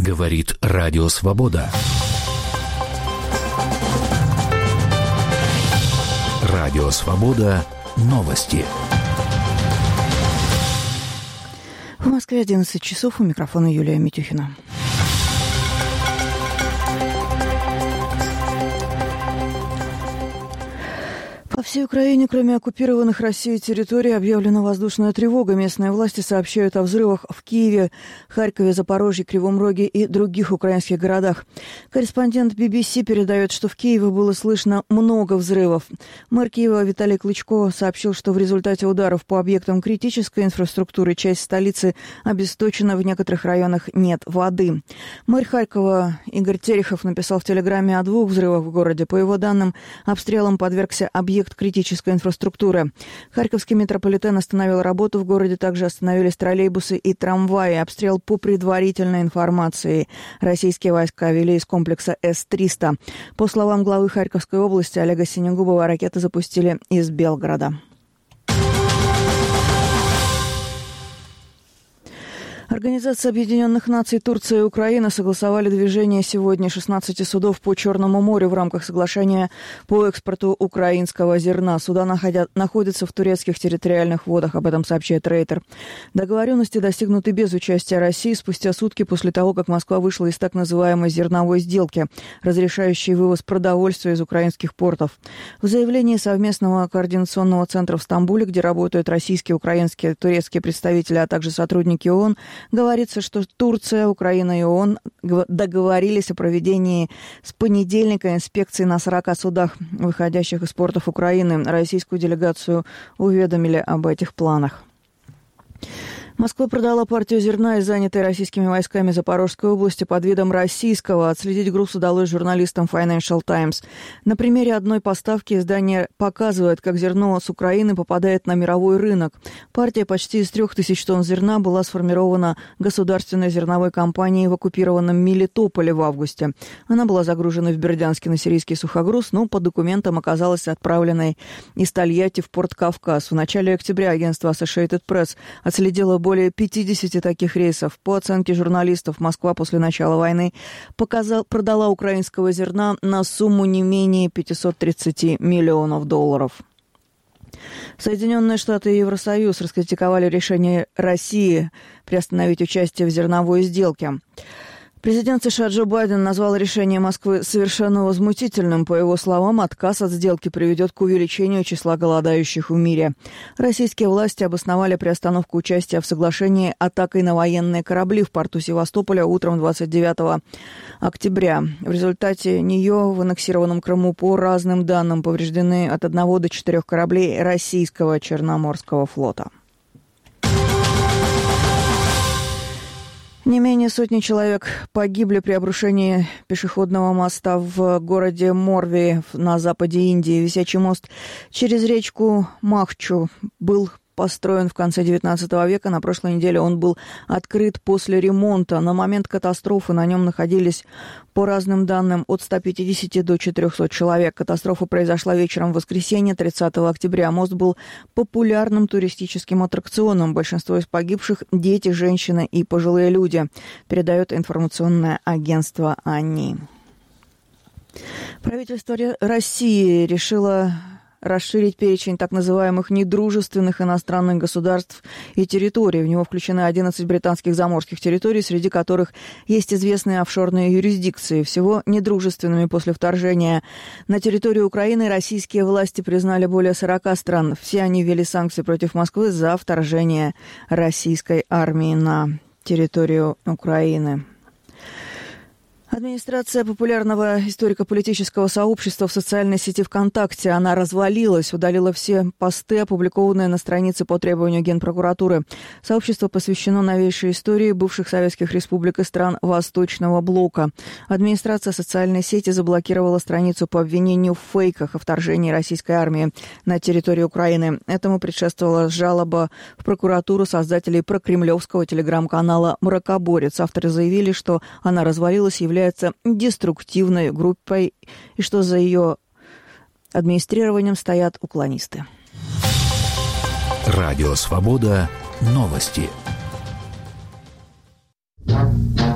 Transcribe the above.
Говорит Радио Свобода. Радио Свобода. Новости. В Москве 11 часов. У микрофона Юлия Митюхина. По всей Украине, кроме оккупированных Россией территорий, объявлена воздушная тревога. Местные власти сообщают о взрывах в Киеве, Харькове, Запорожье, Кривом Роге и других украинских городах. Корреспондент BBC передает, что в Киеве было слышно много взрывов. Мэр Киева Виталий Кличко сообщил, что в результате ударов по объектам критической инфраструктуры часть столицы обесточена, в некоторых районах нет воды. Мэр Харькова Игорь Терехов написал в Телеграме о 2 взрывах в городе. По его данным, обстрелам подвергся объект критической инфраструктуры. Харьковский метрополитен остановил работу. В городе также остановились троллейбусы и трамваи. Обстрел по предварительной информации. Российские войска вели из комплекса С-300. По словам главы Харьковской области Олега Синегубова, ракеты запустили из Белгорода. Организация Объединенных Наций, Турция и Украина согласовали движение сегодня 16 судов по Черному морю в рамках соглашения по экспорту украинского зерна. Суда находятся в турецких территориальных водах, об этом сообщает Рейтер. Договоренности достигнуты без участия России спустя сутки после того, как Москва вышла из так называемой зерновой сделки, разрешающей вывоз продовольствия из украинских портов. В заявлении совместного координационного центра в Стамбуле, где работают российские, украинские, турецкие представители, а также сотрудники ООН, говорится, что Турция, Украина и ООН договорились о проведении с понедельника инспекции на 40 судах, выходящих из портов Украины. Российскую делегацию уведомили об этих планах. Москва продала партию зерна из занятой российскими войсками Запорожской области под видом российского. Отследить груз удалось журналистам Financial Times. На примере одной поставки издание показывает, как зерно с Украины попадает на мировой рынок. Партия почти из 3000 тонн зерна была сформирована государственной зерновой компанией в оккупированном Мелитополе в августе. Она была загружена в Бердянске на сирийский сухогруз, но по документам оказалась отправленной из Тольятти в порт Кавказ. В начале октября агентство Associated Press отследило более 50 таких рейсов. По оценке журналистов, Москва после начала войны продала украинского зерна на сумму не менее 530 миллионов долларов. Соединенные Штаты и Евросоюз раскритиковали решение России приостановить участие в зерновой сделке. Президент США Джо Байден назвал решение Москвы совершенно возмутительным. По его словам, отказ от сделки приведет к увеличению числа голодающих в мире. Российские власти обосновали приостановку участия в соглашении атакой на военные корабли в порту Севастополя утром 29 октября. В результате нее в аннексированном Крыму по разным данным повреждены от 1 до 4 кораблей российского Черноморского флота. Не менее сотни человек погибли при обрушении пешеходного моста в городе Морви на западе Индии. Висячий мост через речку Махчу был построен в конце XIX века. На прошлой неделе он был открыт после ремонта. На момент катастрофы на нем находились, по разным данным, от 150 до 400 человек. Катастрофа произошла вечером в воскресенье, 30 октября. Мост был популярным туристическим аттракционом. Большинство из погибших – дети, женщины и пожилые люди, передает информационное агентство АНИ. Правительство России решило расширить перечень так называемых недружественных иностранных государств и территорий. В него включены 11 британских заморских территорий, среди которых есть известные офшорные юрисдикции. Всего недружественными после вторжения на территорию Украины российские власти признали более 40 стран. Все они ввели санкции против Москвы за вторжение российской армии на территорию Украины. Администрация популярного историко-политического сообщества в социальной сети ВКонтакте. Она развалилась, удалила все посты, опубликованные на странице по требованию Генпрокуратуры. Сообщество посвящено новейшей истории бывших советских республик и стран Восточного блока. Администрация социальной сети заблокировала страницу по обвинению в фейках о вторжении российской армии на территорию Украины. Этому предшествовала жалоба в прокуратуру создателей прокремлевского телеграм-канала «Мракоборец». Авторы заявили, что она развалилась, является деструктивной группой и что за ее администрированием стоят уклонисты. Радио Свобода. Новости.